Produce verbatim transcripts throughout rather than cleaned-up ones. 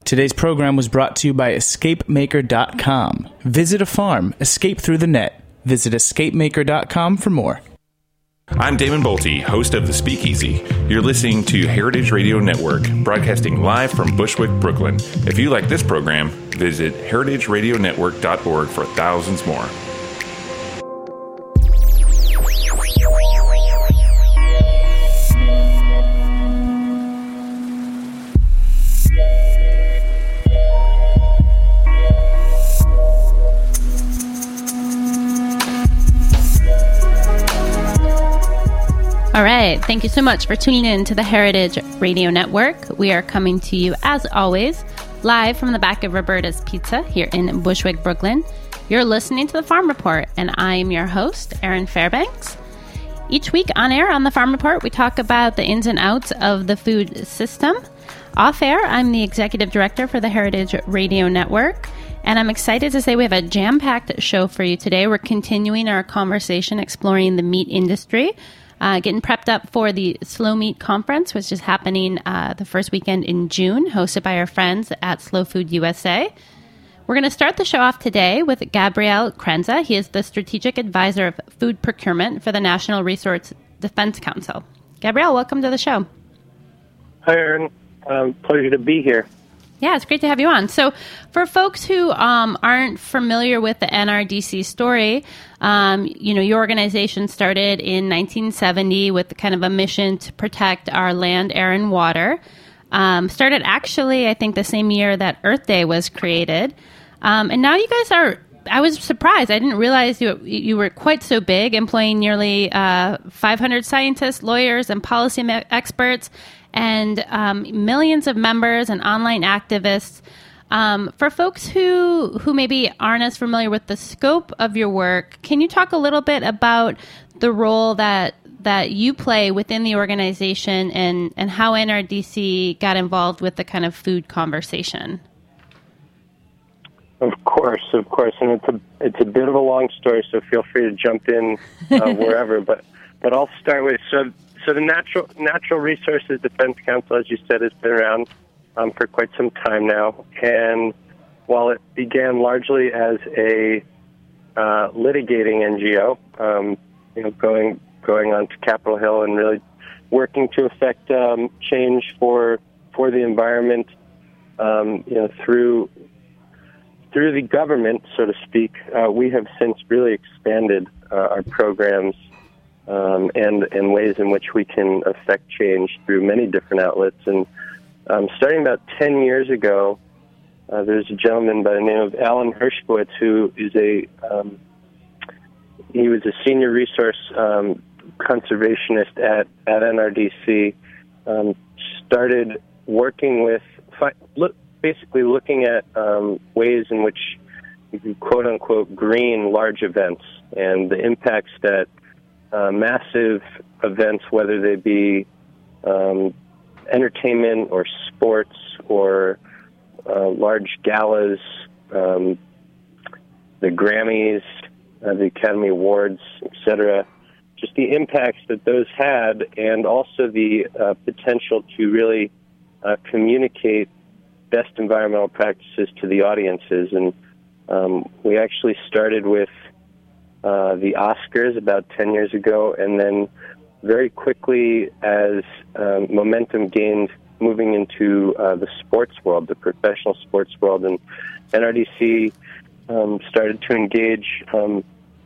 Today's program was brought to you by escape maker dot com. Visit a farm, escape through the net. Visit escape maker dot com for more. I'm Damon Bolte, host of The Speakeasy. You're listening to Heritage Radio Network, broadcasting live from Bushwick, Brooklyn. If you like this program, visit heritage radio network dot org for thousands more. All right. Thank you so much for tuning in to the Heritage Radio Network. We are coming to you, as always, live from the back of Roberta's Pizza here in Bushwick, Brooklyn. You're listening to The Farm Report, and I am your host, Erin Fairbanks. Each week on air on The Farm Report, we talk about the ins and outs of the food system. Off air, I'm the executive director for the Heritage Radio Network, and I'm excited to say we have a jam-packed show for you today. We're continuing our conversation exploring the meat industry. Uh, getting prepped up for the Slow Meat Conference, which is happening uh, the first weekend in June, hosted by our friends at Slow Food U S A. We're going to start the show off today with Gabriel Krenza. He is the Strategic Advisor of Food Procurement for the National Resource Defense Council. Gabriel, welcome to the show. Hi, Erin. Um, pleasure to be here. Yeah, it's great to have you on. So for folks who um, aren't familiar with the N R D C story, um, you know, your organization started in nineteen seventy with kind of a mission to protect our land, air, and water. Um, started actually, I think, the same year that Earth Day was created. Um, and now you guys are, I was surprised. I didn't realize you, you were quite so big, employing nearly uh, five hundred scientists, lawyers, and policy me- experts, and um, millions of members and online activists. Um, for folks who who maybe aren't as familiar with the scope of your work, can you talk a little bit about the role that that you play within the organization and, and how N R D C got involved with the kind of food conversation? Of course, of course, and it's a it's a bit of a long story, so feel free to jump in uh, wherever. But but I'll start with so. So the Natural Natural Resources Defense Council, as you said, has been around um, for quite some time now. And while it began largely as a uh, litigating N G O, um, you know, going going on to Capitol Hill and really working to effect um, change for for the environment, um, you know, through through the government, so to speak, uh, we have since really expanded uh, our programs. Um, and, and ways in which we can affect change through many different outlets. And um, starting about ten years ago, uh, there's a gentleman by the name of Alan Hershkowitz who is a, um, he was a senior resource um, conservationist at, at N R D C, um, started working with, fi- look, basically looking at um, ways in which you can quote-unquote green large events and the impacts that Uh, massive events, whether they be um, entertainment or sports or uh, large galas, um, the Grammys, uh, the Academy Awards, et cetera, just the impacts that those had, and also the uh, potential to really uh, communicate best environmental practices to the audiences. And um, we actually started with Uh, the Oscars about ten years ago, and then very quickly as um, momentum gained moving into uh, the sports world, the professional sports world, and N R D C um, started to engage um,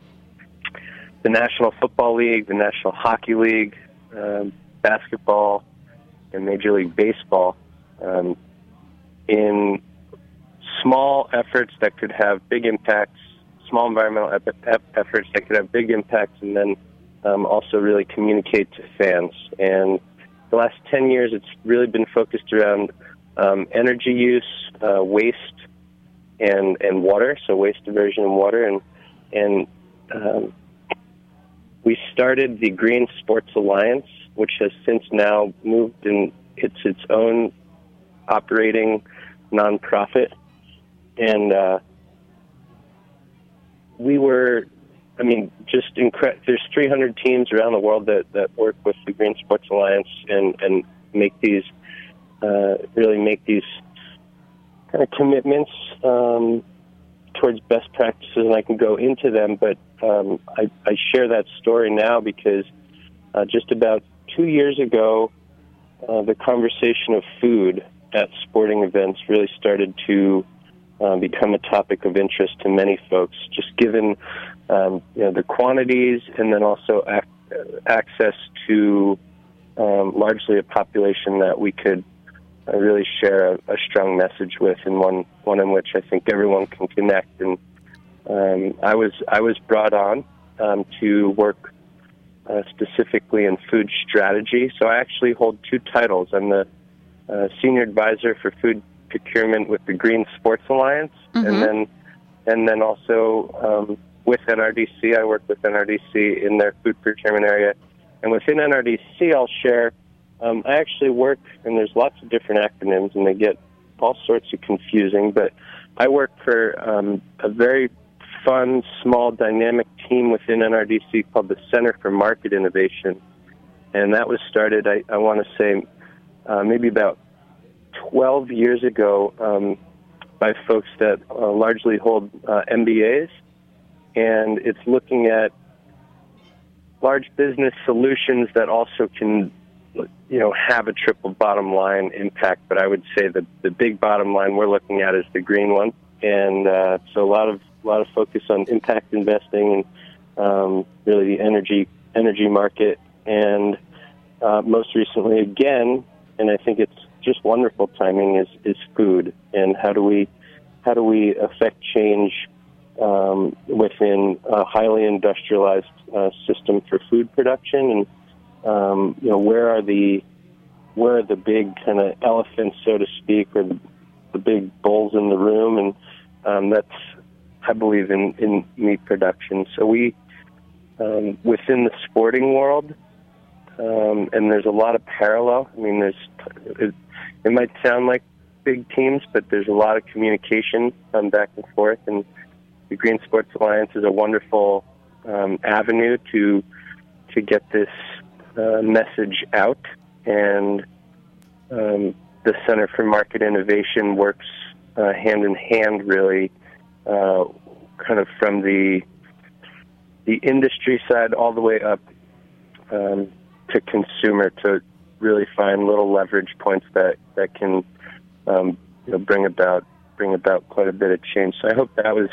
the National Football League, the National Hockey League, um, basketball, and Major League Baseball um, in small efforts that could have big impacts, small environmental ep- ep- efforts that could have big impacts, and then um, also really communicate to fans. And the last ten years, it's really been focused around um, energy use, uh, waste, and and water, so waste diversion and water. And, and um, we started the Green Sports Alliance, which has since now moved, and it's its own operating nonprofit. And uh, we were, I mean, just incredible. There's three hundred teams around the world that, that work with the Green Sports Alliance and, and make these, uh, really make these kind of commitments um, towards best practices, and I can go into them, but um, I, I share that story now because uh, just about two years ago, uh, the conversation of food at sporting events really started to uh, become a topic of interest to many folks, just given um, you know, the quantities and then also ac- access to um, largely a population that we could uh, really share a, a strong message with, and one one in which I think everyone can connect. And um, I was I was brought on um, to work uh, specifically in food strategy. So I actually hold two titles. I'm the uh, senior advisor for food procurement with the Green Sports Alliance, mm-hmm. and then and then also um, with N R D C, I work with N R D C in their food procurement area. And within N R D C, I'll share, um, I actually work, and there's lots of different acronyms, and they get all sorts of confusing, but I work for um, a very fun, small, dynamic team within N R D C called the Center for Market Innovation. And that was started, I, I want to say, uh, maybe about twelve years ago um, by folks that uh, largely hold uh, M B As. And it's looking at large business solutions that also can, you know, have a triple bottom line impact. But I would say that the big bottom line we're looking at is the green one. And uh, so a lot of a lot of focus on impact investing and um, really the energy energy market. And uh, most recently, again, and I think it's just wonderful timing, is is food, and how do we how do we affect change Um, within a highly industrialized uh, system for food production, and um, you know, where are the where are the big kind of elephants, so to speak, or the, the big bulls in the room? And um, that's, I believe, in, in meat production. So we um, within the sporting world, um, and there's a lot of parallel. I mean, there's it, it might sound like big teams, but there's a lot of communication um, back and forth, and the Green Sports Alliance is a wonderful um, avenue to to get this uh, message out, and um, the Center for Market Innovation works uh, hand in hand, really, uh, kind of from the the industry side all the way up um, to consumer, to really find little leverage points that that can um, you know, bring about bring about quite a bit of change. So I hope that was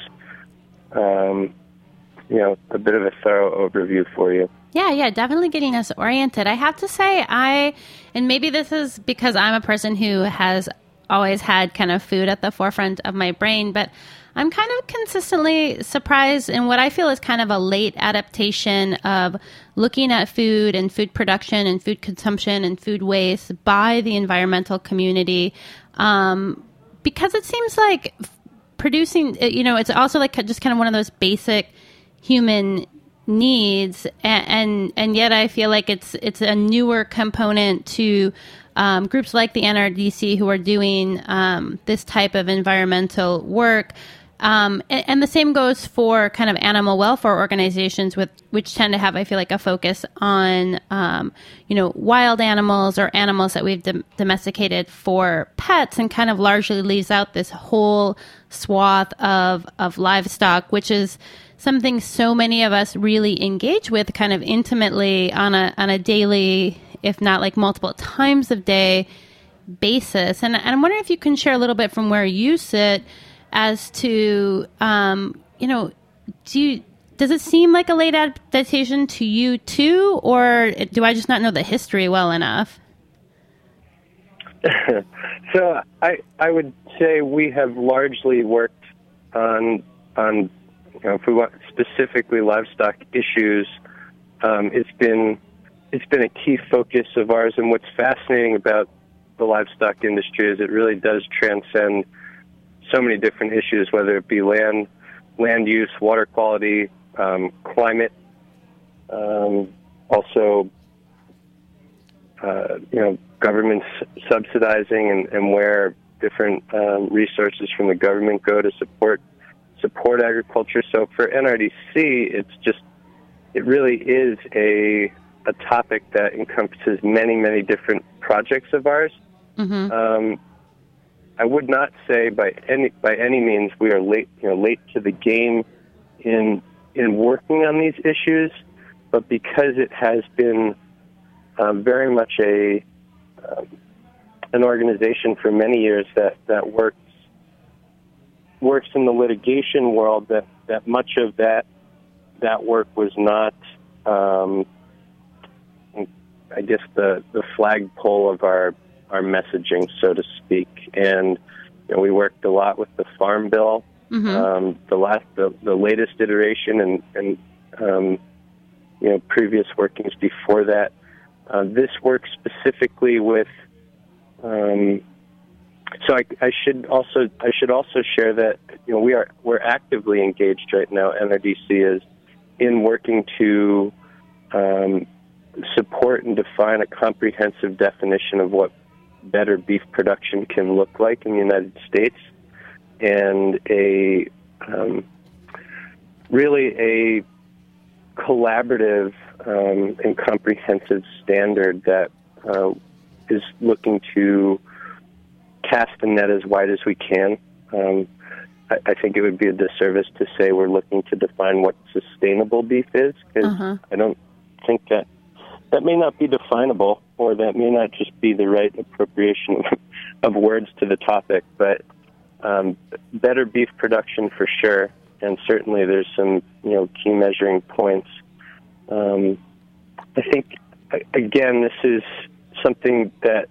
Um, you know, a bit of a thorough overview for you. Yeah, yeah, definitely getting us oriented. I have to say, I, and maybe this is because I'm a person who has always had kind of food at the forefront of my brain, but I'm kind of consistently surprised in what I feel is kind of a late adaptation of looking at food and food production and food consumption and food waste by the environmental community, um, because it seems like producing, you know, it's also like just kind of one of those basic human needs, and and, and yet I feel like it's it's a newer component to um, groups like the N R D C who are doing um, this type of environmental work. Um, and, and the same goes for kind of animal welfare organizations, with which tend to have, I feel like, a focus on, um, you know, wild animals or animals that we've dom- domesticated for pets, and kind of largely leaves out this whole swath of, of livestock, which is something so many of us really engage with kind of intimately on a on a daily, if not like multiple times of day basis. And, and I'm wondering if you can share a little bit from where you sit as to, um, you know, do you, does it seem like a late adaptation to you too, or do I just not know the history well enough? So I I would say we have largely worked on on you know, if we want specifically livestock issues. Um, it's been it's been a key focus of ours, and what's fascinating about the livestock industry is it really does transcend so many different issues, whether it be land, land use, water quality, um, climate, um, also, uh, you know, governments subsidizing and, and where different um, resources from the government go to support support agriculture. So for N R D C, it's just it really is a a topic that encompasses many, many different projects of ours. Mm-hmm. Um, I would not say by any by any means we are late, you know, late to the game in in working on these issues, but because it has been uh, very much a um, an organization for many years that, that works works in the litigation world, that, that much of that that work was not, um, I guess, the, the flagpole of our our messaging, so to speak. And you know, we worked a lot with the Farm Bill, mm-hmm. um, the last, the, the latest iteration, and and um, you know, previous workings before that. Uh, this works specifically with. Um, so I, I should also I should also share that you know we are we're actively engaged right now. N R D C is in working to um, support and define a comprehensive definition of what better beef production can look like in the United States, and a um, really a collaborative um, and comprehensive standard that uh, is looking to cast the net as wide as we can. Um, I, I think it would be a disservice to say we're looking to define what sustainable beef is, because uh-huh. I don't think that that may not be definable, or that may not just be the right appropriation of, of words to the topic. But um, better beef production for sure, and certainly there's some you know key measuring points. Um, I think again, this is something that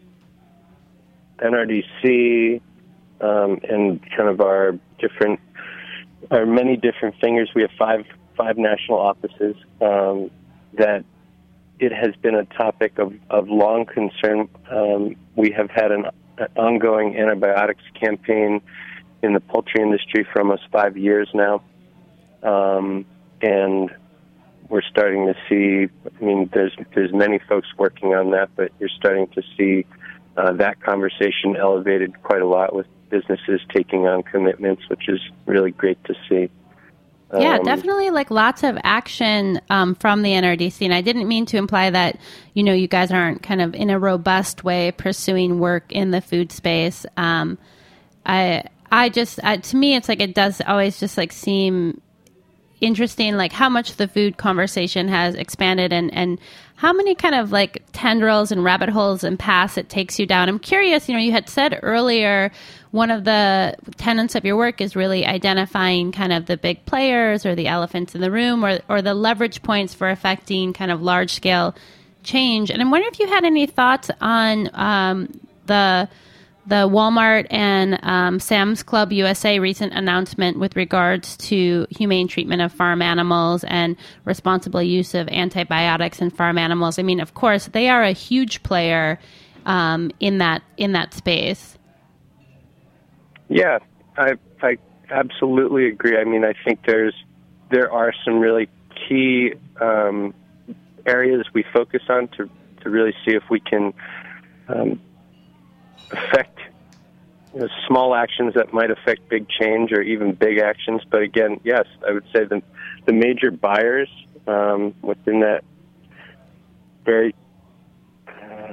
N R D C um, and kind of our different, our many different fingers. We have five five national offices. Um, that it has been a topic of, of long concern. Um, we have had an, an ongoing antibiotics campaign in the poultry industry for almost five years now, um, and we're starting to see, I mean, there's there's many folks working on that, but you're starting to see uh, that conversation elevated quite a lot with businesses taking on commitments, which is really great to see. Yeah, Um, definitely like lots of action um, from the N R D C. And I didn't mean to imply that, you know, you guys aren't kind of in a robust way pursuing work in the food space. Um, I, I just, I, to me, it's like it does always just like seem interesting, like how much the food conversation has expanded, and, and how many kind of like tendrils and rabbit holes and paths it takes you down. I'm curious, you know, you had said earlier one of the tenets of your work is really identifying kind of the big players or the elephants in the room, or, or the leverage points for affecting kind of large scale change. And I'm wondering if you had any thoughts on um, the the Walmart and um, Sam's Club U S A recent announcement with regards to humane treatment of farm animals and responsible use of antibiotics in farm animals. I mean, of course, they are a huge player um, in that in that space. Yeah, I I absolutely agree. I mean, I think there's there are some really key um, areas we focus on to to really see if we can um, affect you know, small actions that might affect big change, or even big actions. But again, yes, I would say the the major buyers um, within that very uh,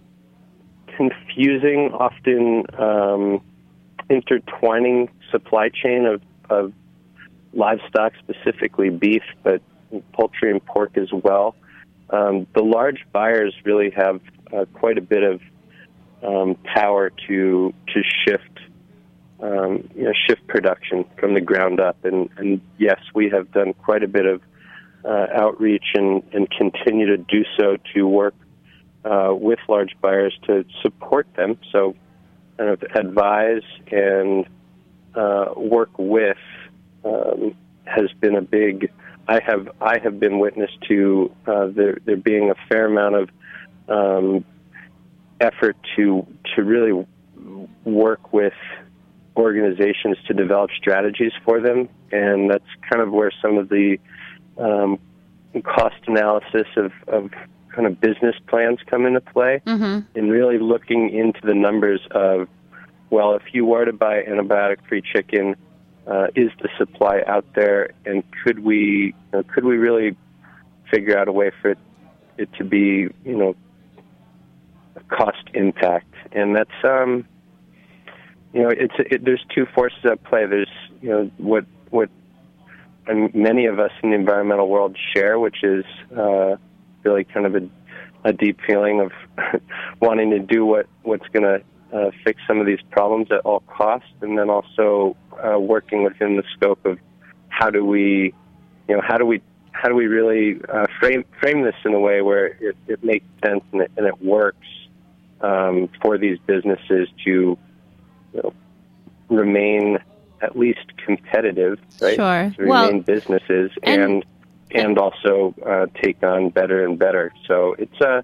confusing, often um, intertwining supply chain of, of livestock, specifically beef, but poultry and pork as well. Um, the large buyers really have uh, quite a bit of um, power to to shift um, you know, shift production from the ground up. And, and yes, we have done quite a bit of uh, outreach and, and continue to do so to work uh, with large buyers to support them. So kind of advise and uh, work with um, has been a big. I have I have been witness to uh, there there being a fair amount of um, effort to to really work with organizations to develop strategies for them, and that's kind of where some of the um, cost analysis of, of kind of business plans come into play, mm-hmm. and really looking into the numbers of, well, if you were to buy antibiotic-free chicken, uh, is the supply out there, and could we you know, could we really figure out a way for it, it to be, you know, a cost impact? And that's um, you know, it's it, there's two forces at play. There's, you know, what what and many of us in the environmental world share, which is uh, really kind of a, a deep feeling of wanting to do what what's going to uh, fix some of these problems at all costs, and then also uh, working within the scope of how do we, you know, how do we how do we really uh, frame frame this in a way where it, it makes sense and it, and it works um, for these businesses to, you know, remain at least competitive, right? Sure. To remain well, businesses and and, and also uh, take on better and better. So it's a. Uh,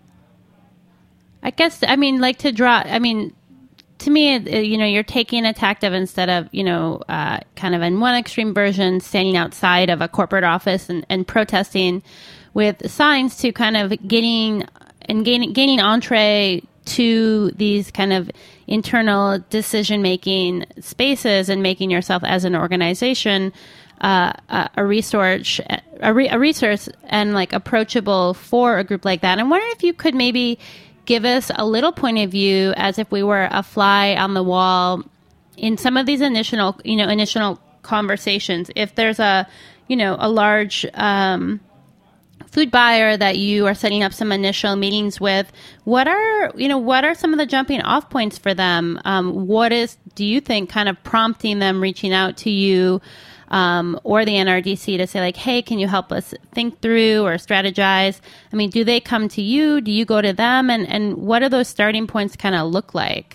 I guess I mean like to draw. I mean, to me, you know, you're taking a tactic instead of, you know, uh, kind of in one extreme version, standing outside of a corporate office and, and protesting with signs, to kind of getting and gaining gaining entree to these kind of internal decision-making spaces and making yourself as an organization uh, a, a resource, a, re, a resource and like approachable for a group like that. I'm wondering if you could maybe give us a little point of view as if we were a fly on the wall in some of these initial, you know, initial conversations. If there's a, you know, a large um, food buyer that you are setting up some initial meetings with, what are, you know, what are some of the jumping off points for them? Um, what is, do you think, kind of prompting them reaching out to you um, or the N R D C to say like, hey, can you help us think through or strategize? I mean, do they come to you? Do you go to them? And, and what do those starting points kind of look like?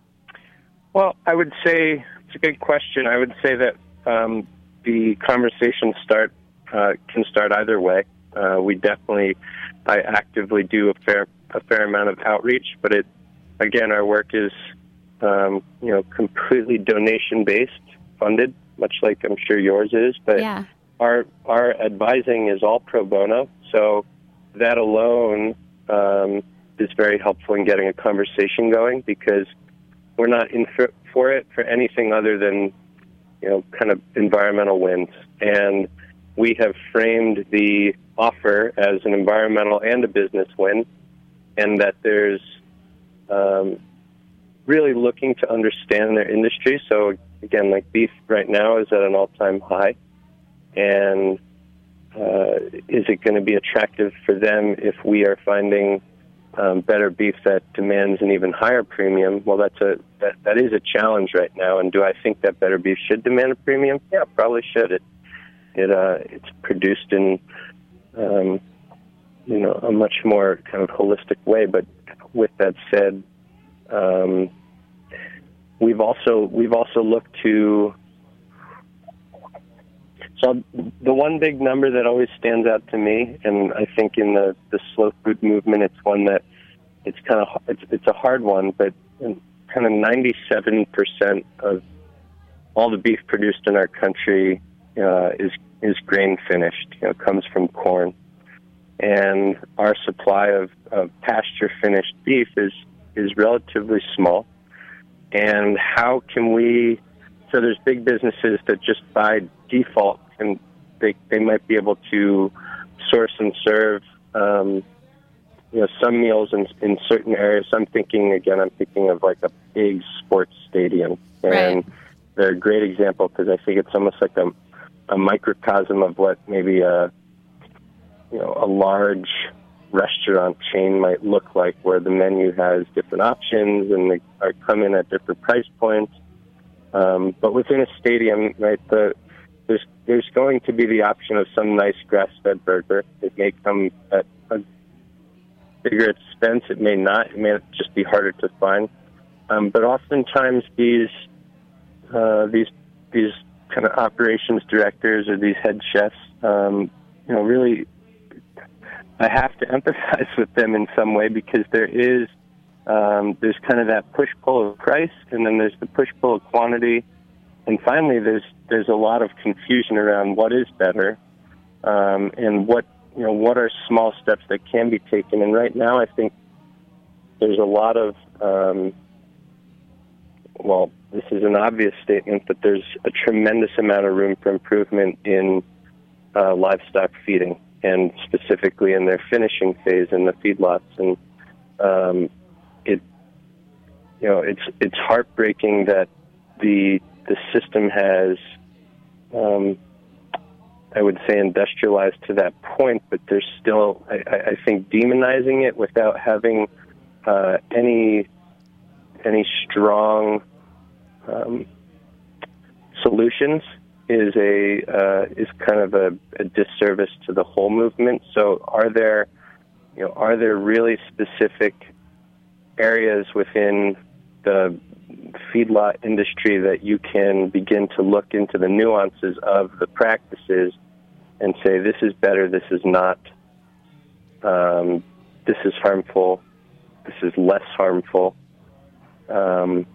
Well, I would say it's a good question. I would say that um, the conversations start uh, can start either way. Uh, we definitely, I actively do a fair a fair amount of outreach, but it again, our work is um, you know completely donation based, funded, much like I'm sure yours is. But yeah. our our advising is all pro bono, so that alone um, is very helpful in getting a conversation going, because we're not in for, for it for anything other than, you know, kind of environmental wins. And we have framed the offer as an environmental and a business win, and that there's um, really looking to understand their industry. So again, like beef right now is at an all-time high, and uh, is it going to be attractive for them if we are finding um, better beef that demands an even higher premium? Well, that's a that, that is a challenge right now. And do I think that better beef should demand a premium? Yeah, probably should. It it uh, it's produced in um, you know a much more kind of holistic way. But with that said, um, we've also we've also looked to. So the one big number that always stands out to me, and I think in the, the slow food movement, it's one that it's kind of it's it's a hard one, but kind of ninety-seven percent of all the beef produced in our country uh, is is grain finished. You know, comes from corn, and our supply of, of pasture finished beef is is relatively small. And how can we? So there's big businesses that just by default, and they they might be able to source and serve, um, you know, some meals in in certain areas. I'm thinking again. I'm thinking of like a big sports stadium, and right. They're a great example because I think it's almost like a a microcosm of what maybe a you know a large restaurant chain might look like, where the menu has different options and they are come in at different price points. Um, but within a stadium, right, the, there's there's going to be the option of some nice grass-fed burger. It may come at a bigger expense. It may not. It may just be harder to find. Um, but oftentimes these uh, these these kind of operations directors or these head chefs, um, you know, really, I have to empathize with them in some way, because there is. Um, there's kind of that push-pull of price, and then there's the push-pull of quantity, and finally there's there's a lot of confusion around what is better, um, and what you know what are small steps that can be taken. And right now, I think there's a lot of um, well, this is an obvious statement, but there's a tremendous amount of room for improvement in uh, livestock feeding, and specifically in their finishing phase in the feedlots. And um, It you know, it's it's heartbreaking that the the system has, um, I would say, industrialized to that point, but there's still, I, I think, demonizing it without having uh, any any strong um, solutions is a uh, is kind of a, a disservice to the whole movement. So, are there, you know, are there really specific areas within the feedlot industry that you can begin to look into the nuances of the practices and say, this is better, this is not, um, this is harmful, this is less harmful. Um,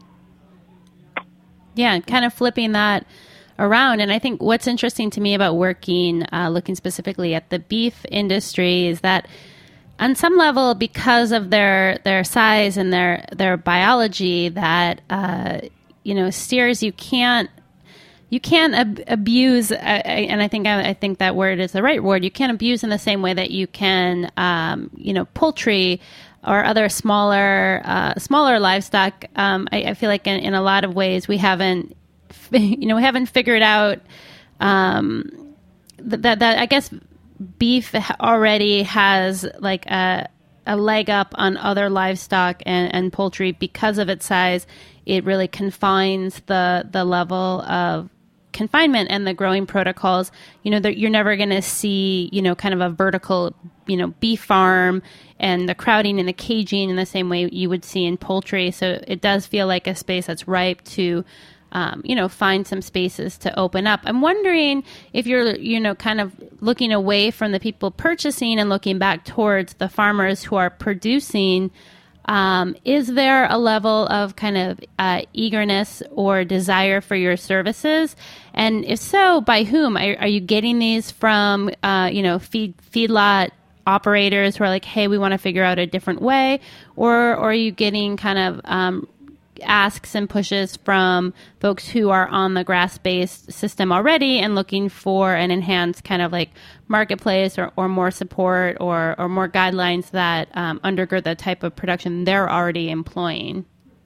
yeah, kind of flipping that around. And I think what's interesting to me about working, uh, looking specifically at the beef industry, is that on some level, because of their their size and their their biology, that uh, you know, steers you can't you can't ab- abuse, uh, and I think I, I think that word is the right word. You can't abuse in the same way that you can, um, you know, poultry or other smaller uh, smaller livestock. Um, I, I feel like in, in a lot of ways we haven't, you know, we haven't figured out um, that that I guess. Beef already has like a a leg up on other livestock and, and poultry because of its size. It really confines the the level of confinement and the growing protocols. You know, you're never going to see, you know, kind of a vertical, you know, beef farm and the crowding and the caging in the same way you would see in poultry. So it does feel like a space that's ripe to Um, you know, find some spaces to open up. I'm wondering if you're, you know, kind of looking away from the people purchasing and looking back towards the farmers who are producing. Um, is there a level of kind of uh, eagerness or desire for your services? And if so, by whom? Are, are you getting these from, uh, you know, feed feedlot operators who are like, hey, we want to figure out a different way? Or, or are you getting kind of um, asks and pushes from folks who are on the grass-based system already and looking for an enhanced kind of like marketplace or, or more support or, or more guidelines that um, undergird the type of production they're already employing?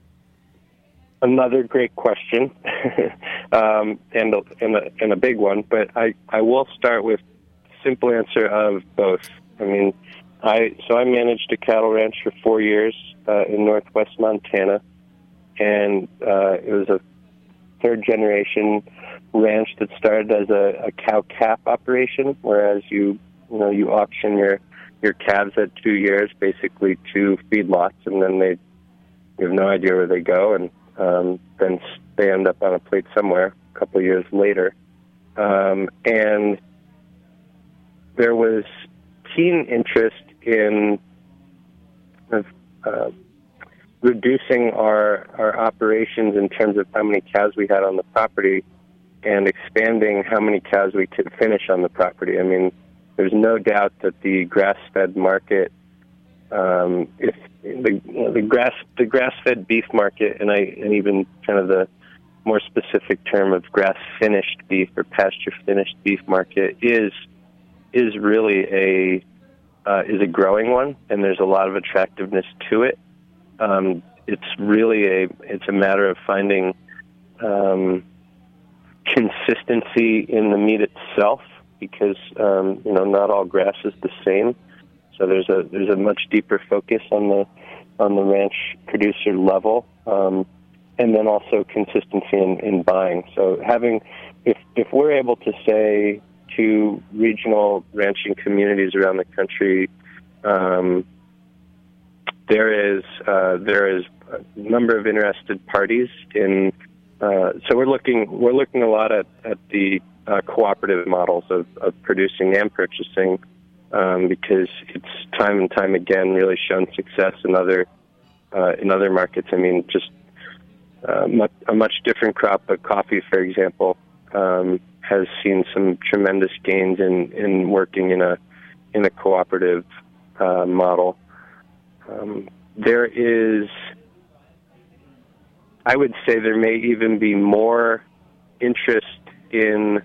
Another great question, um, and, a, and, a, and a big one, but I, I will start with simple answer of both. I mean, I so I managed a cattle ranch for four years uh, in northwest Montana. And uh, it was a third-generation ranch that started as a, a cow calf operation, whereas you you know you auction your your calves at two years, basically to feedlots, and then they you have no idea where they go, and um, then they end up on a plate somewhere a couple of years later. Um, and there was keen interest in uh, reducing our, our operations in terms of how many cows we had on the property and expanding how many cows we could finish on the property. I mean, there's no doubt that the grass-fed market, um, if the you know, the grass the grass-fed beef market, and I and even kind of the more specific term of grass-finished beef or pasture-finished beef market is is really a uh, is a growing one, and there's a lot of attractiveness to it. Um, it's really a it's a matter of finding um, consistency in the meat itself, because um, you know not all grass is the same. So there's a there's a much deeper focus on the on the ranch producer level, um, and then also consistency in, in buying. So having if if we're able to say to regional ranching communities around the country, um, There is uh, there is a number of interested parties in. Uh, so we're looking we're looking a lot at at the uh, cooperative models of, of producing and purchasing, um, because it's time and time again really shown success in other uh, in other markets. I mean, just uh, much, a much different crop of coffee, for example, um, has seen some tremendous gains in, in working in a in a cooperative uh, model. Um, there is, I would say there may even be more interest in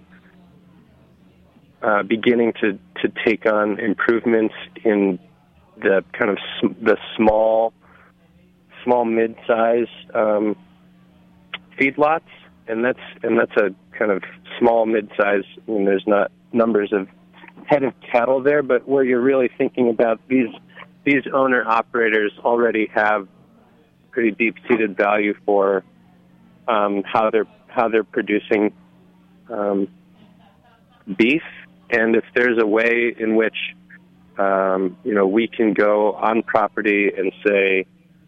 uh, beginning to, to take on improvements in the kind of sm- the small small mid-size um, feedlots, and that's and that's a kind of small mid-size. I mean, there's not numbers of head of cattle there, but where you're really thinking about these these owner operators already have pretty deep-seated value for um, how they're how they're producing um, beef, and if there's a way in which um, you know we can go on property and say,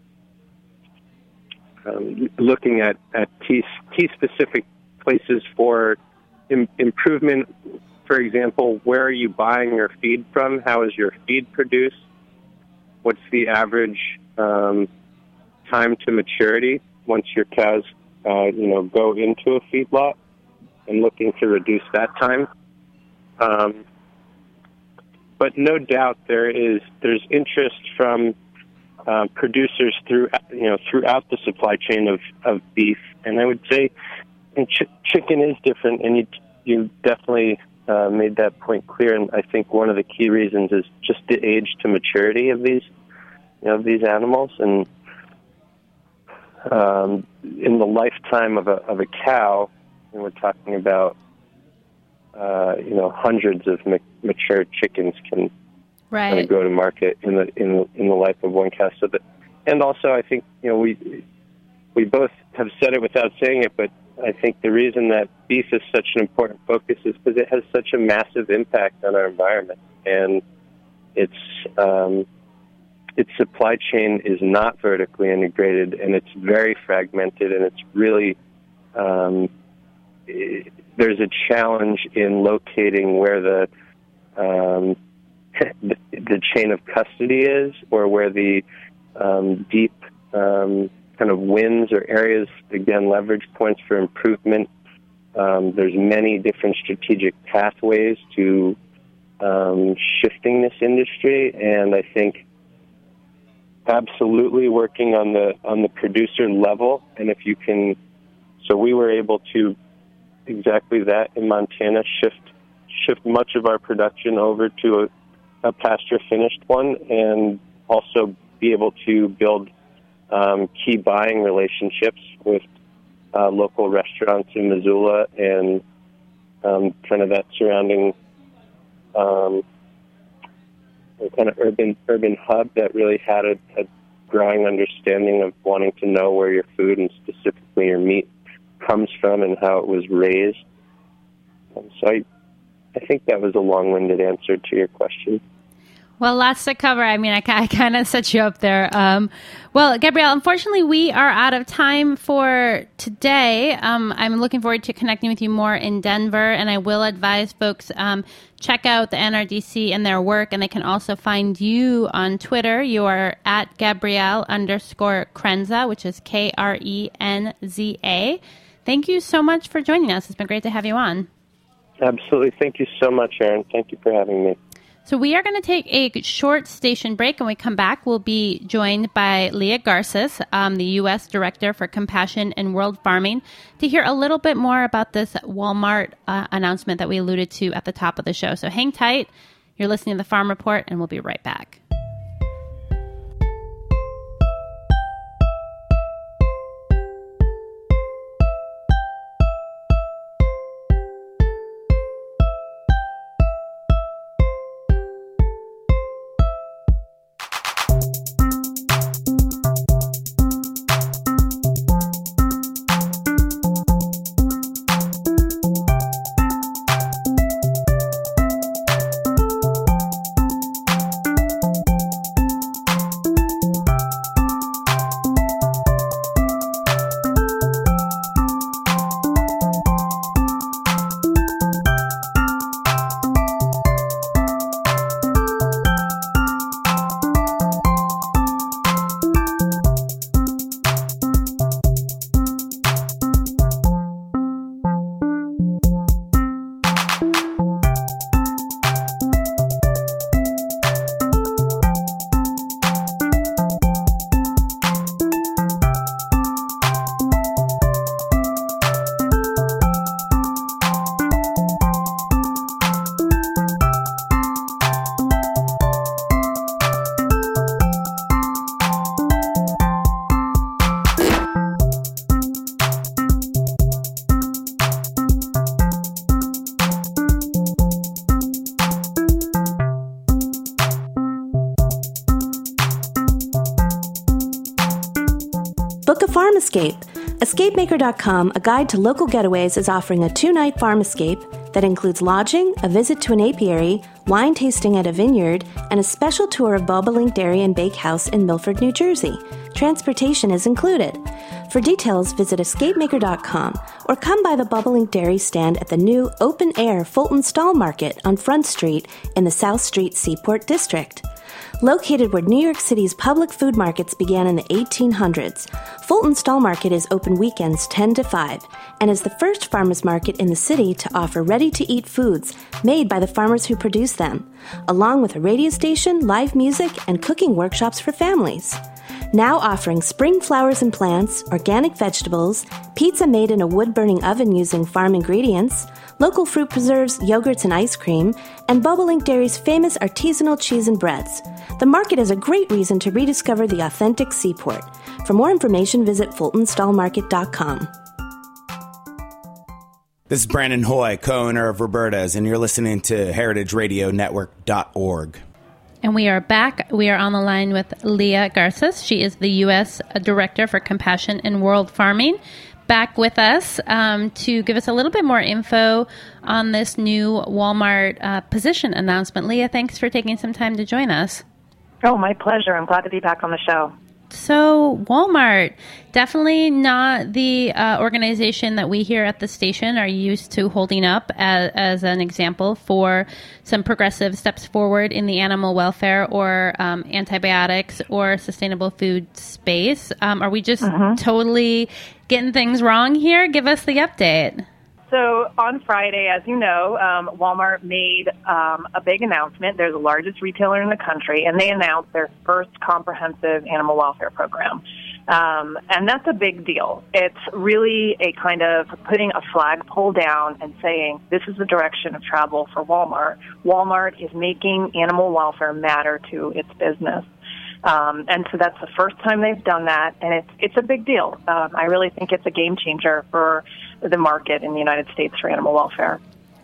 um, looking at at key, key specific places for im- improvement. For example, where are you buying your feed from? How is your feed produced? What's the average um, time to maturity once your cows, uh, you know, go into a feedlot, and looking to reduce that time. Um, but no doubt there is there's interest from uh, producers through you know throughout the supply chain of, of beef, and I would say and ch- chicken is different, and you you definitely uh, made that point clear. And I think one of the key reasons is just the age to maturity of these you know these animals, and um, in the lifetime of a of a cow, and we're talking about uh, you know hundreds of ma- mature chickens can right. kind of go to market in the in the, in the life of one cow. So that, and also I think you know we we both have said it without saying it, but I think the reason that beef is such an important focus is because it has such a massive impact on our environment, and its um, its supply chain is not vertically integrated, and it's very fragmented, and it's really um, it, there's a challenge in locating where the, um, the the chain of custody is, or where the um, deep um, kind of wins or areas, again, leverage points for improvement. Um, there's many different strategic pathways to um, shifting this industry, and I think absolutely working on the on the producer level. And if you can, so we were able to exactly that in Montana, shift shift much of our production over to a, a pasture finished one, and also be able to build Um, key buying relationships with uh, local restaurants in Missoula and um, kind of that surrounding um, kind of urban urban hub that really had a, a growing understanding of wanting to know where your food and specifically your meat comes from and how it was raised. Um, so I, I think that was a long-winded answer to your question. Well, lots to cover. I mean, I, I kind of set you up there. Um, well, Gabrielle, unfortunately, we are out of time for today. Um, I'm looking forward to connecting with you more in Denver, and I will advise folks um, check out the N R D C and their work, and they can also find you on Twitter. You are at Gabrielle underscore Krenza, which is K R E N Z A. Thank you so much for joining us. It's been great to have you on. Absolutely. Thank you so much, Aaron. Thank you for having me. So we are going to take a short station break. When we come back, we'll be joined by Leah Garces, um, the U S Director for Compassion in World Farming, to hear a little bit more about this Walmart uh, announcement that we alluded to at the top of the show. So hang tight. You're listening to The Farm Report, and we'll be right back. Escape. Escape Maker dot com, a guide to local getaways, is offering a two-night farm escape that includes lodging, a visit to an apiary, wine tasting at a vineyard, and a special tour of Bobolink Dairy and Bakehouse in Milford, New Jersey. Transportation is included. For details, visit Escape Maker dot com or come by the Bobolink Dairy stand at the new open-air Fulton Stall Market on Front Street in the South Street Seaport District. Located where New York City's public food markets began in the eighteen hundreds, Fulton Stall Market is open weekends ten to five and is the first farmers market in the city to offer ready-to-eat foods made by the farmers who produce them, along with a radio station, live music, and cooking workshops for families. Now offering spring flowers and plants, organic vegetables, pizza made in a wood-burning oven using farm ingredients, local fruit preserves, yogurts, and ice cream, and Bobolink Dairy's famous artisanal cheese and breads. The market is a great reason to rediscover the authentic seaport. For more information, visit Fulton Stall Market dot com. This is Brandon Hoy, co-owner of Roberta's, and you're listening to heritage radio network dot org. And we are back. We are on the line with Leah Garces. She is the U S Director for Compassion in World Farming. Back with us um, to give us a little bit more info on this new Walmart uh, position announcement. Leah, thanks for taking some time to join us. Oh, my pleasure. I'm glad to be back on the show. So Walmart, definitely not the uh, organization that we here at the station are used to holding up as, as an example for some progressive steps forward in the animal welfare or um, antibiotics or sustainable food space. Um, are we just mm-hmm. totally getting things wrong here? Give us the update. So on Friday, as you know, um, Walmart made um, a big announcement. They're the largest retailer in the country, and they announced their first comprehensive animal welfare program. Um, and that's a big deal. It's really a kind of putting a flagpole down and saying, this is the direction of travel for Walmart. Walmart is making animal welfare matter to its business. Um, and so that's the first time they've done that, and it's it's a big deal. Um, I really think it's a game changer for the market in the United States for animal welfare.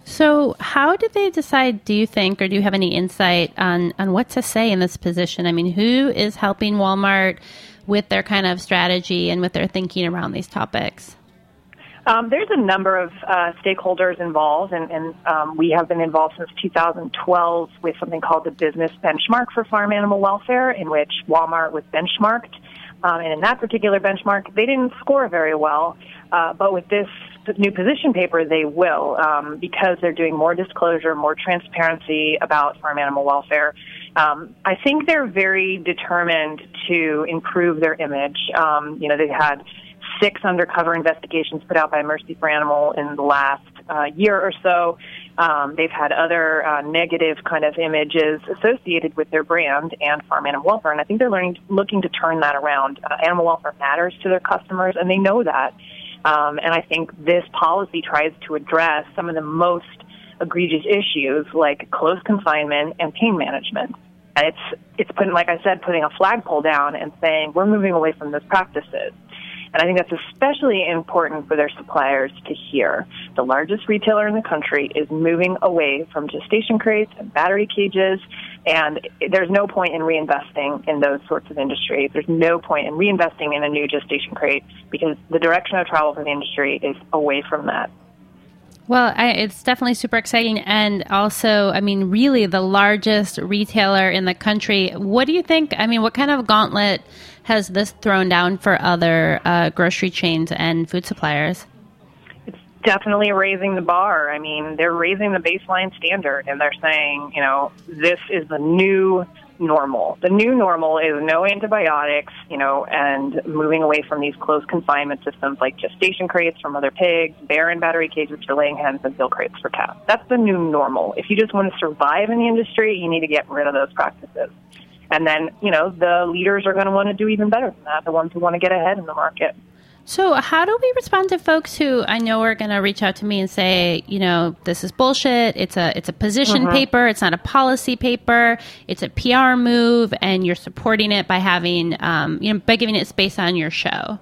So how did they decide, do you think, or do you have any insight on, on what to say in this position? I mean, who is helping Walmart with their kind of strategy and with their thinking around these topics? Um, there's a number of uh, stakeholders involved, and, and um, we have been involved since two thousand twelve with something called the Business Benchmark for Farm Animal Welfare, in which Walmart was benchmarked. Um, and in that particular benchmark, they didn't score very well. Uh, but with this new position paper, they will, um, because they're doing more disclosure, more transparency about farm animal welfare. Um, I think they're very determined to improve their image. Um, you know, they've had six undercover investigations put out by Mercy for Animal in the last uh, year or so. Um, they've had other uh, negative kind of images associated with their brand and farm animal welfare, and I think they're learning, looking to turn that around. Uh, animal welfare matters to their customers, and they know that. Um, and I think this policy tries to address some of the most egregious issues like closed confinement and pain management. And it's, it's putting, like I said, putting a flagpole down and saying we're moving away from those practices. And I think that's especially important for their suppliers to hear. The largest retailer in the country is moving away from gestation crates and battery cages, and there's no point in reinvesting in those sorts of industries. There's no point in reinvesting in a new gestation crate because the direction of travel for the industry is away from that. Well, I, it's definitely super exciting. And also, I mean, really the largest retailer in the country. What do you think? I mean, what kind of gauntlet has this thrown down for other uh, grocery chains and food suppliers? It's definitely raising the bar. I mean, they're raising the baseline standard, and they're saying, you know, this is the new normal. The new normal is no antibiotics, you know, and moving away from these closed confinement systems like gestation crates from other pigs, bear and battery cages for laying hens, and fill crates for cats. That's the new normal. If you just want to survive in the industry, you need to get rid of those practices. And then, you know, the leaders are going to want to do even better than that, the ones who want to get ahead in the market. So how do we respond to folks who I know are going to reach out to me and say, you know, this is bullshit. It's a it's a position mm-hmm. paper. It's not a policy paper. It's a P R move, and you're supporting it by having, um, you know, by giving it space on your show.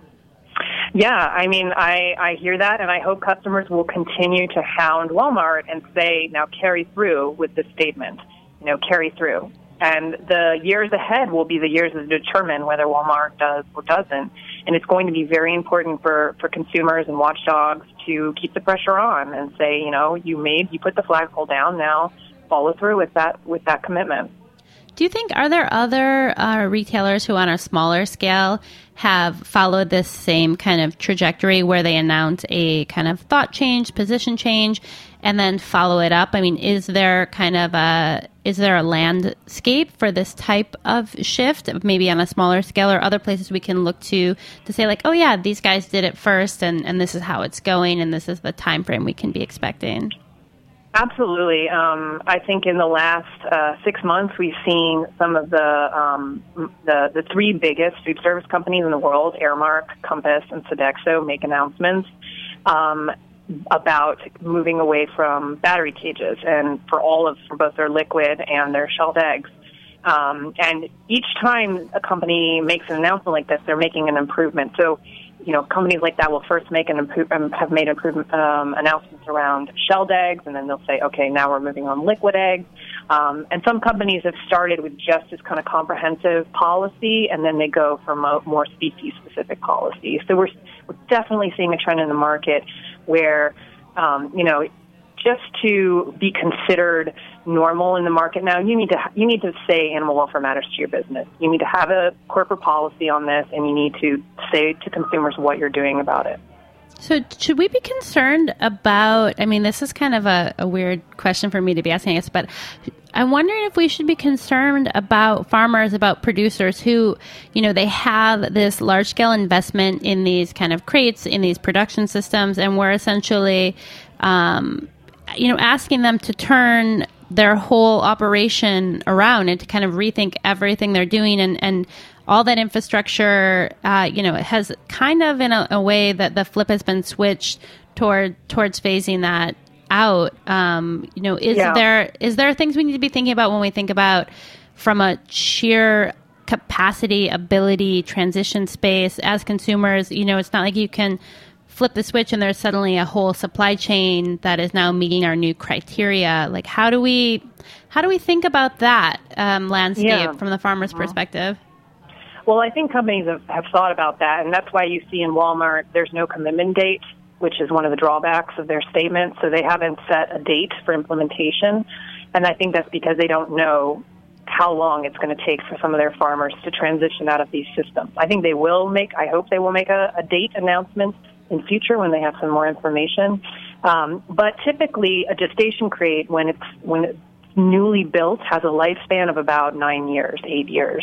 Yeah, I mean, I, I hear that, and I hope customers will continue to hound Walmart and say, now carry through with this statement. You know, carry through. and the years ahead will be the years that determine whether Walmart does or doesn't. And it's going to be very important for, for consumers and watchdogs to keep the pressure on and say, you know, you made, you put the flagpole down, now follow through with that, with that commitment. Do you think, are there other uh, retailers who on a smaller scale have followed this same kind of trajectory where they announce a kind of thought change, position change, and then follow it up? I mean, is there kind of a, is there a landscape for this type of shift, maybe on a smaller scale, or other places we can look to to say like, oh yeah, these guys did it first, and, and this is how it's going, and this is the time frame we can be expecting? Absolutely. Um, I think in the last uh, six months, we've seen some of the, um, the the three biggest food service companies in the world, Aramark, Compass, and Sodexo, make announcements um, about moving away from battery cages, and for all of for both their liquid and their shelled eggs. Um, and each time a company makes an announcement like this, they're making an improvement. So, you know, companies like that will first make an improve, um, have made improvement um, announcements around shelled eggs, and then they'll say, okay, now we're moving on liquid eggs. Um, and some companies have started with just this kind of comprehensive policy, and then they go for mo- more species-specific policies. So we're we're definitely seeing a trend in the market where, um, you know, just to be considered normal in the market now, you need to you need to say animal welfare matters to your business. You need to have a corporate policy on this, and you need to say to consumers what you're doing about it. So should we be concerned about, I mean, this is kind of a, a weird question for me to be asking, I guess, but I'm wondering if we should be concerned about farmers, about producers who, you know, they have this large-scale investment in these kind of crates, in these production systems, and we're essentially, um, you know, asking them to turn their whole operation around and to kind of rethink everything they're doing, and, and all that infrastructure, uh, you know, it has kind of in a, a way that the flip has been switched toward towards phasing that out. Um, you know, is yeah. there is there things we need to be thinking about when we think about from a sheer capacity, ability, transition space as consumers? You know, it's not like you can flip the switch and there's suddenly a whole supply chain that is now meeting our new criteria. Like, how do we how do we think about that um, landscape yeah. from the farmer's mm-hmm. perspective? Well, I think companies have, have thought about that, and that's why you see in Walmart there's no commitment date, which is one of the drawbacks of their statement. So they haven't set a date for implementation, and I think that's because they don't know how long it's going to take for some of their farmers to transition out of these systems. I think they will make, I hope they will make a, a date announcement in future when they have some more information. Um, but typically, a gestation crate, when it's when it's newly built, has a lifespan of about nine years, eight years.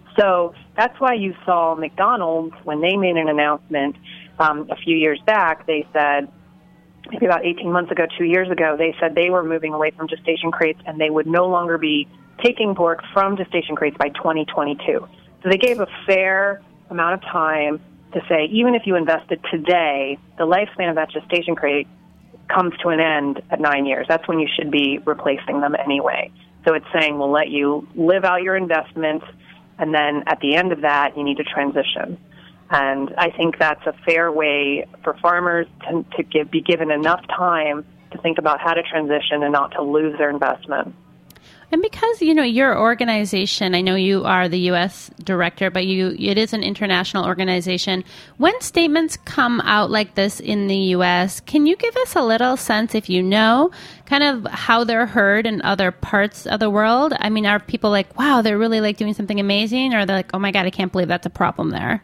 So that's why you saw McDonald's, when they made an announcement um, a few years back, they said, maybe about eighteen months ago, two years ago, they said they were moving away from gestation crates and they would no longer be taking pork from gestation crates by twenty twenty-two. So they gave a fair amount of time to say, even if you invested today, the lifespan of that gestation crate comes to an end at nine years. That's when you should be replacing them anyway. So it's saying we'll let you live out your investments, and then at the end of that, you need to transition. And I think that's a fair way for farmers to, to give, be given enough time to think about how to transition and not to lose their investment. And because, you know, your organization, I know you are the U S director, but you it is an international organization. When statements come out like this in the U S, can you give us a little sense, if you know, kind of how they're heard in other parts of the world? I mean, are people like, wow, they're really like doing something amazing? Or they're like, oh my God, I can't believe that's a problem there?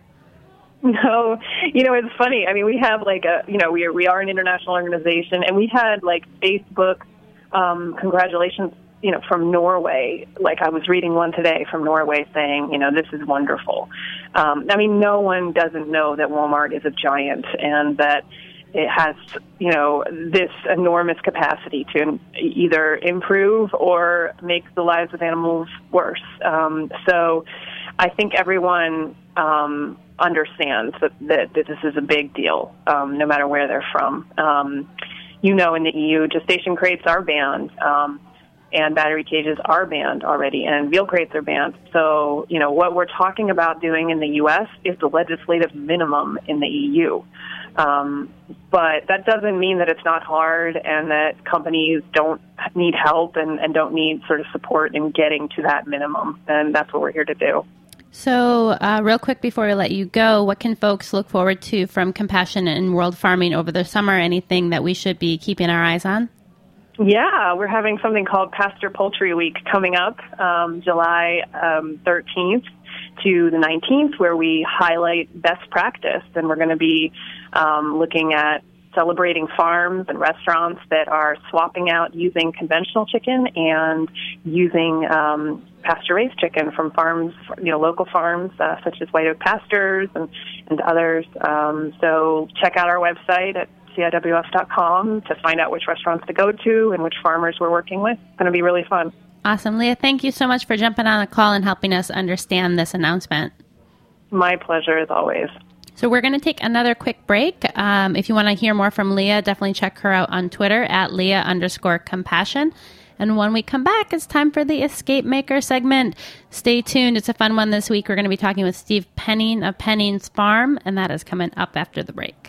No, you know, it's funny. I mean, we have like a, you know, we are, we are an international organization, and we had like Facebook um, congratulations, you know, from Norway. Like I was reading one today from Norway saying, you know, this is wonderful. Um, I mean, no one doesn't know that Walmart is a giant and that it has, you know, this enormous capacity to either improve or make the lives of animals worse. Um, so I think everyone um, understands that, that, that this is a big deal, um, no matter where they're from. Um, you know, in the E U, gestation crates are banned. Um, and battery cages are banned already, and veal crates are banned. So, you know, what we're talking about doing in the U S is the legislative minimum in the E U. Um, but that doesn't mean that it's not hard and that companies don't need help and, and don't need sort of support in getting to that minimum. And that's what we're here to do. So uh, real quick before we let you go, what can folks look forward to from Compassion in World Farming over the summer? Anything that we should be keeping our eyes on? Yeah, we're having something called Pasture Poultry Week coming up um, July um, thirteenth to the nineteenth, where we highlight best practice. And we're going to be um, looking at celebrating farms and restaurants that are swapping out using conventional chicken and using um, pasture-raised chicken from farms, you know, local farms uh, such as White Oak Pastures and, and others. Um, so check out our website at C I W F dot com to find out which restaurants to go to and which farmers we're working with. It's going to be really fun. Awesome. Leah, thank you so much for jumping on a call and helping us understand this announcement. My pleasure, as always. So we're going to take another quick break. Um, if you want to hear more from Leah, definitely check her out on Twitter at Leah underscore compassion. And when we come back, it's time for the Escape Maker segment. Stay tuned. It's a fun one this week. We're going to be talking with Steve Penning of Penning's Farm, and that is coming up after the break.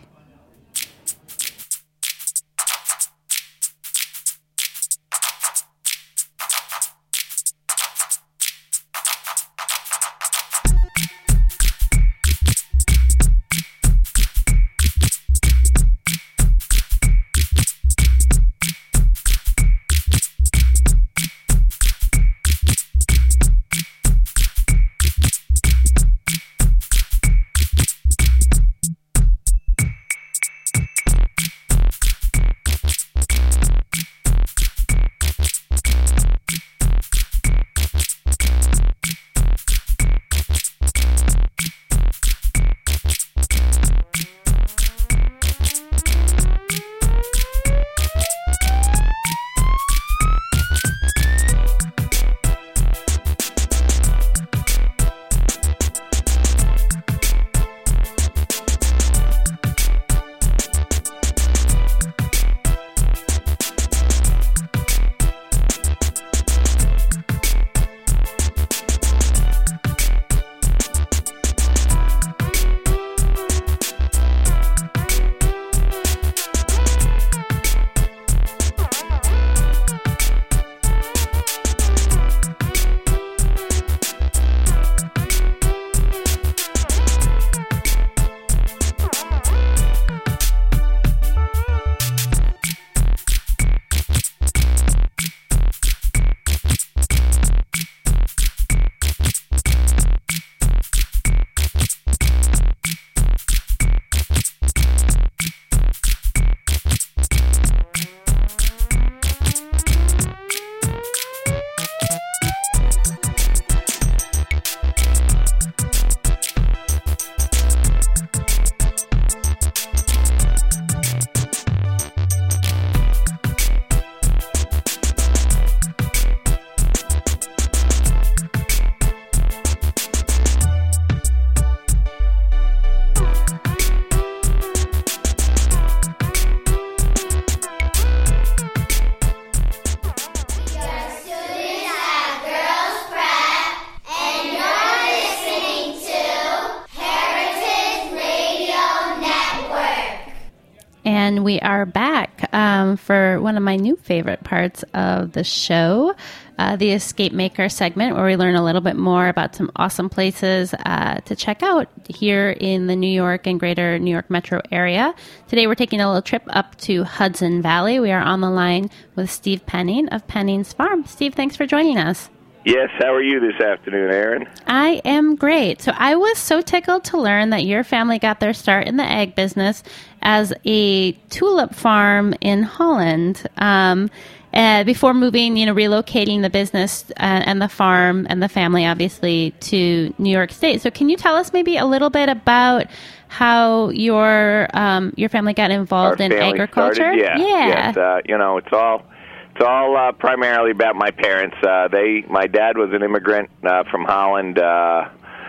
And we are back um, for one of my new favorite parts of the show, uh, the Escape Maker segment, where we learn a little bit more about some awesome places uh, to check out here in the New York and greater New York metro area. Today we're taking a little trip up to Hudson Valley. We are on the line with Steve Penning of Penning's Farm. Steve, thanks for joining us. Yes, how are you this afternoon, Aaron? I am great. So I was so tickled to learn that your family got their start in the egg business as a tulip farm in Holland um, uh, before moving, you know, relocating the business uh, and the farm and the family, obviously, to New York State. So can you tell us maybe a little bit about how your um, your family got involved Our in family agriculture? Started, yeah, yeah. Yes, uh, you know, it's all... It's all uh, primarily about my parents. Uh, they, my dad was an immigrant uh, from Holland uh,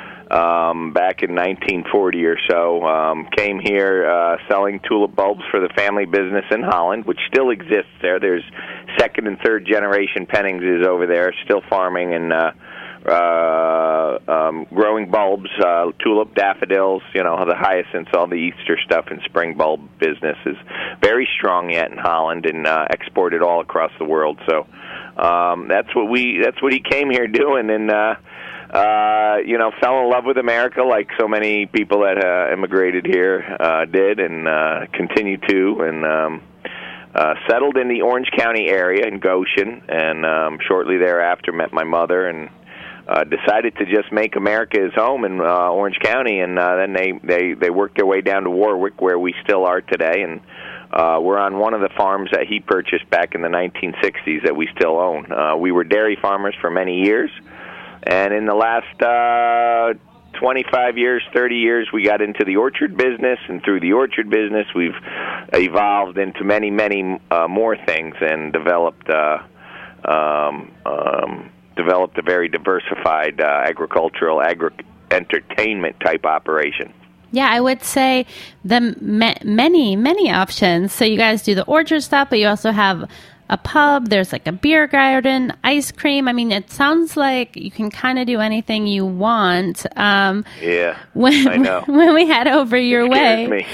um, back in nineteen forty or so. Um, came here uh, selling tulip bulbs for the family business in Holland, which still exists there. There's second and third generation Pennings is over there, still farming and uh, uh, um, growing bulbs, uh, tulip, daffodils, you know, the hyacinths, all the Easter stuff and spring bulb business is very strong yet in Holland and uh, exported all across the world. So um, that's what we that's what he came here doing, and uh, uh, you know, fell in love with America like so many people that uh, immigrated here uh, did, and uh, continue to, and um, uh, settled in the Orange County area in Goshen, and um, shortly thereafter met my mother and uh, decided to just make America his home in uh, Orange County, and uh, then they, they, they worked their way down to Warwick, where we still are today, and uh, we're on one of the farms that he purchased back in the nineteen sixties that we still own. Uh, we were dairy farmers for many years, and in the last uh, twenty-five years, thirty years, we got into the orchard business, and through the orchard business, we've evolved into many, many uh, more things and developed uh, um, um, developed a very diversified uh, agricultural, agri- entertainment type operation. Yeah, I would say the ma- many, many options. So you guys do the orchard stuff, but you also have a pub, there's like a beer garden, ice cream. I mean, it sounds like you can kind of do anything you want. Um, yeah, when, I know. When we head over your it way. Me.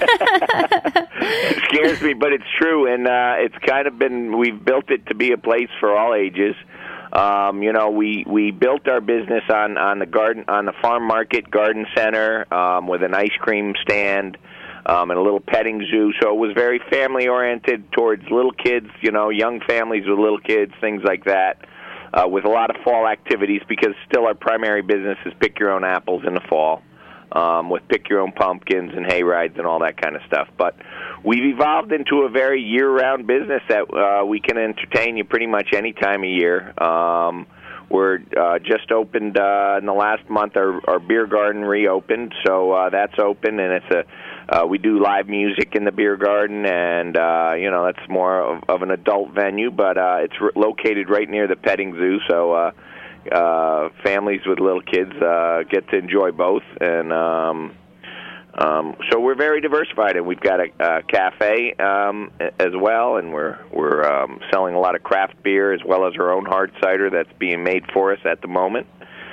It scares me, but it's true, and uh, it's kind of been, we've built it to be a place for all ages. Um, you know, we, we built our business on, on the garden, on the farm market garden center um, with an ice cream stand. Um, and a little petting zoo, so it was very family-oriented towards little kids, you know, young families with little kids, things like that, uh, with a lot of fall activities, because still our primary business is pick your own apples in the fall, um, with pick your own pumpkins and hay rides and all that kind of stuff. But we've evolved into a very year-round business that uh, we can entertain you pretty much any time of year. Um, We're uh, just opened uh, in the last month. Our, our beer garden reopened, so uh, that's open, and it's a uh, we do live music in the beer garden, and uh, you know that's more of, of an adult venue, but uh, it's r- located right near the petting zoo, so uh, uh, families with little kids uh, get to enjoy both, and um, um, so we're very diversified, and we've got a, a cafe um, as well, and we're we're um, selling a lot of craft beer as well as our own hard cider that's being made for us at the moment.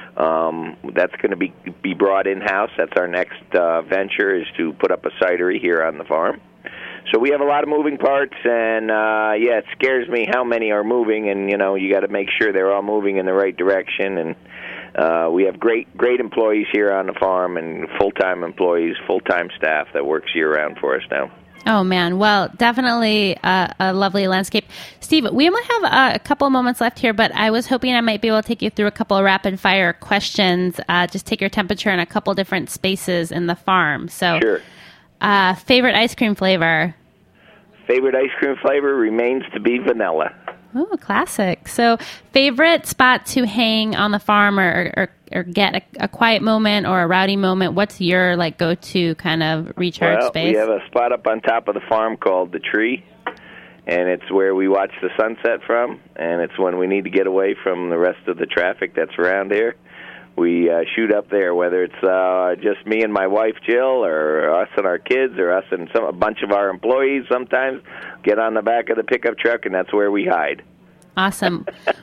Um, that's going to be be brought in-house. That's our next uh, venture, is to put up a cidery here on the farm. So we have a lot of moving parts, and uh, yeah, it scares me how many are moving, and you know you got to make sure they're all moving in the right direction. And uh, we have great great employees here on the farm, and full-time employees, full-time staff that works year-round for us now. Oh, man. Well, definitely uh, a lovely landscape. Steve, we only have uh, a couple moments left here, but I was hoping I might be able to take you through a couple of rapid-fire questions, uh, just take your temperature in a couple different spaces in the farm. So, sure. Uh, favorite ice cream flavor? Favorite ice cream flavor remains to be vanilla. Oh, classic. So, favorite spot to hang on the farm or, or, or get a, a quiet moment or a rowdy moment? What's your like go-to kind of recharge well, space? We have a spot up on top of the farm called The Tree, and it's where we watch the sunset from, and it's when we need to get away from the rest of the traffic that's around here. We uh, shoot up there, whether it's uh, just me and my wife, Jill, or us and our kids, or us and some a bunch of our employees sometimes get on the back of the pickup truck, and that's where we hide. Awesome.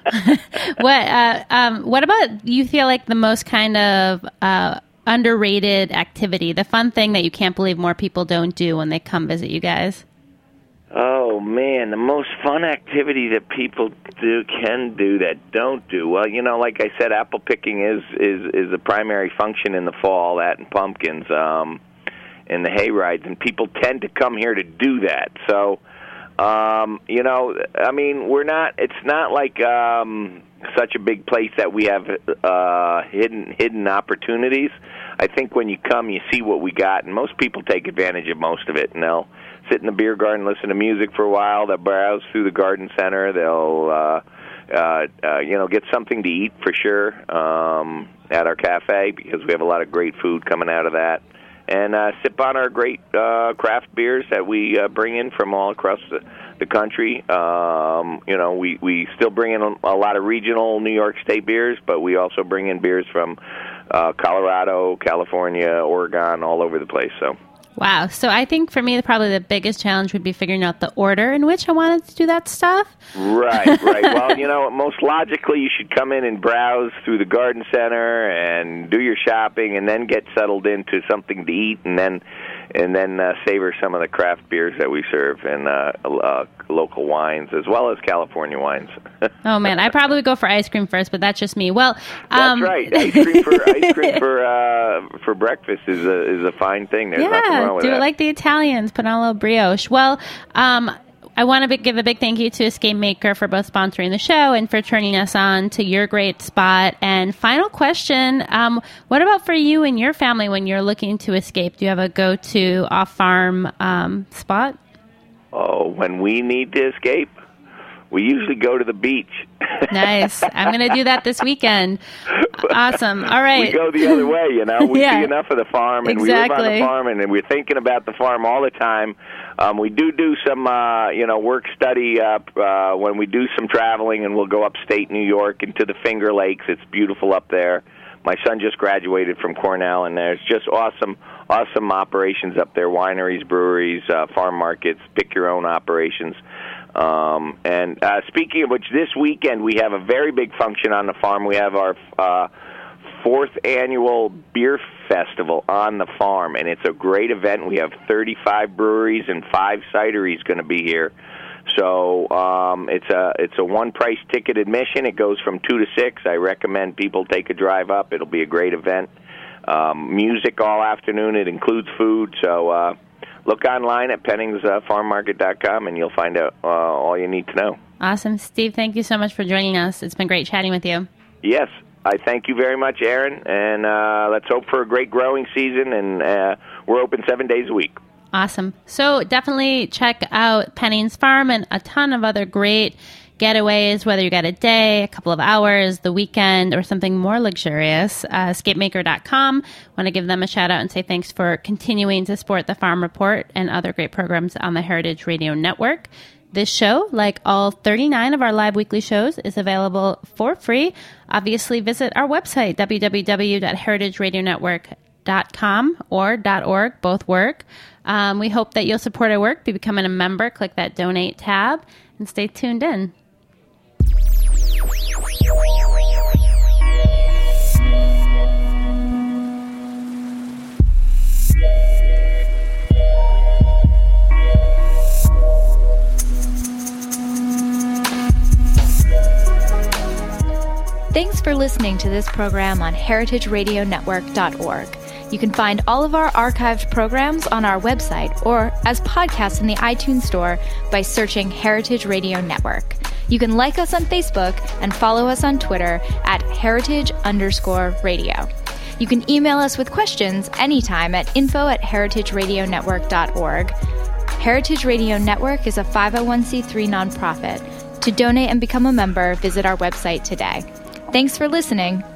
what uh, um, what about you feel like the most kind of uh, underrated activity, the fun thing that you can't believe more people don't do when they come visit you guys? Oh, man, the most fun activity that people do can do that don't do. Well, you know, like I said, apple picking is, is, is a primary function in the fall, that and pumpkins, um, and the hay rides, and people tend to come here to do that. So, um, you know, I mean, we're not, it's not like um, such a big place that we have uh, hidden hidden opportunities. I think when you come, you see what we got, and most people take advantage of most of it, and they'll sit in the beer garden, listen to music for a while. They'll browse through the garden center. They'll, uh, uh, uh, you know, get something to eat for sure um, at our cafe, because we have a lot of great food coming out of that. And uh, sip on our great uh, craft beers that we uh, bring in from all across the, the country. Um, you know, we, we still bring in a, a lot of regional New York State beers, but we also bring in beers from uh, Colorado, California, Oregon, all over the place. So. Wow. So I think for me, probably the biggest challenge would be figuring out the order in which I wanted to do that stuff. Right, right. Well, you know, most logically, you should come in and browse through the garden center and do your shopping, and then get settled into something to eat, and then and then uh, savor some of the craft beers that we serve, and uh, uh, local wines, as well as California wines. Oh, man. I probably would go for ice cream first, but that's just me. Well, um... That's right. Ice cream for ice cream for uh, for breakfast is a is a fine thing. There's yeah, nothing wrong with do that. it like the Italians, put on a little brioche. Well, um, I want to give a big thank you to Escape Maker for both sponsoring the show and for turning us on to your great spot. And final question, um, what about for you and your family when you're looking to escape? Do you have a go-to off-farm um, spot? Oh, when we need to escape, we usually go to the beach. Nice. I'm going to do that this weekend. Awesome. All right. We go the other way, you know. We yeah. see enough of the farm, and exactly. we live on the farm, and, and we're thinking about the farm all the time. Um, we do do some, uh, you know, work study uh, uh, when we do some traveling, and we'll go upstate New York into the Finger Lakes. It's beautiful up there. My son just graduated from Cornell, and there's just awesome, awesome operations up there, wineries, breweries, uh, farm markets, pick-your-own operations. Um, and uh, speaking of which, this weekend we have a very big function on the farm. We have our uh, fourth annual beer festival on the farm, and it's a great event. We have thirty-five breweries and five cideries going to be here. So um, it's a it's a one price ticket admission. It goes from two to six. I recommend people take a drive up. It'll be a great event. Um, music all afternoon. It includes food. So uh, look online at Pennings Farm Market dot com, and you'll find out uh, all you need to know. Awesome, Steve. Thank you so much for joining us. It's been great chatting with you. Yes, I thank you very much, Aaron. And uh, let's hope for a great growing season. And uh, we're open seven days a week. Awesome. So definitely check out Pennings Farm and a ton of other great getaways, whether you got a day, a couple of hours, the weekend, or something more luxurious. Uh, escape maker dot com. Want to give them a shout out and say thanks for continuing to support the Farm Report and other great programs on the Heritage Radio Network. This show, like all thirty-nine of our live weekly shows, is available for free. Obviously, visit our website, w w w dot heritage radio network dot com or .org. Both work. Um, we hope that you'll support our work by becoming a member. Click that donate tab and stay tuned in. Thanks for listening to this program on heritage radio network dot org. You can find all of our archived programs on our website or as podcasts in the iTunes Store by searching Heritage Radio Network. You can like us on Facebook and follow us on Twitter at heritage underscore radio. You can email us with questions anytime at info at heritage radio network dot org. Heritage Radio Network is a five oh one c three nonprofit. To donate and become a member, visit our website today. Thanks for listening.